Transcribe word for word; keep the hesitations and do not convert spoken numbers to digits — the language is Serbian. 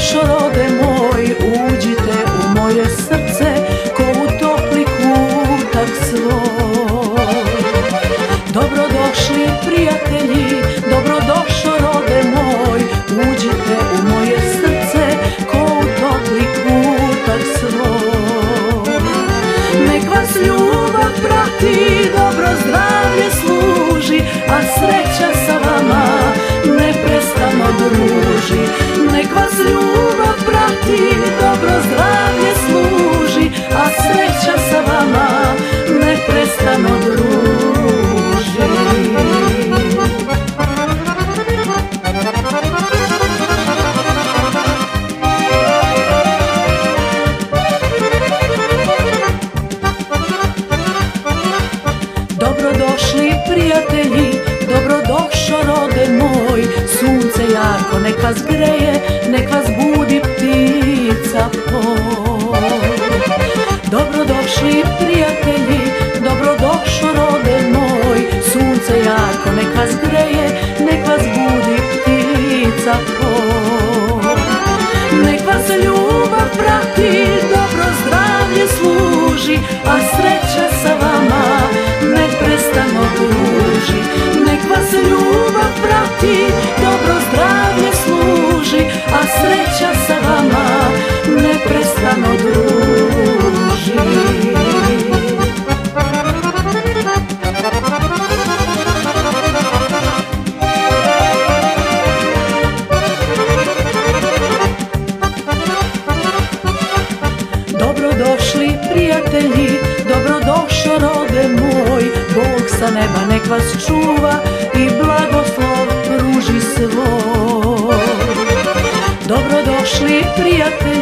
Dobrodošo rode moj, uđite u moje srce, ko u topli kutak svoj. Dobrodošli prijatelji, dobrodošo rode moj, uđite u moje srce, ko u topli kutak svoj. Nek vas ljubav prati, dobro zdravlje služi, a sreća sa vama neprestano druži. Nek vas ljubav prati, dobro zdravlje služi, a sreća sa vama neprestano druži. Dobrodošli prijatelji, dobrodošo rode moj, sunce jako nek vas greje, nek vas budi ptica poj. Dobrodošli prijatelji, dobrodošo rode moj, sunce jako nek vas greje, nek vas budi ptica poj. Nek vas ljubav prati, dobro zdravlje služi, a sreća sa vama neprestano druži. Nek vas ljubav prati, dobro zdravlje služi, a sreća sa vama neprestano druži. Dobrodošli prijatelji, dobrodošo rode moj, Bog sa neba nek vas čuva i blagoslov pruži svoj. Dobrodošli prijatelji,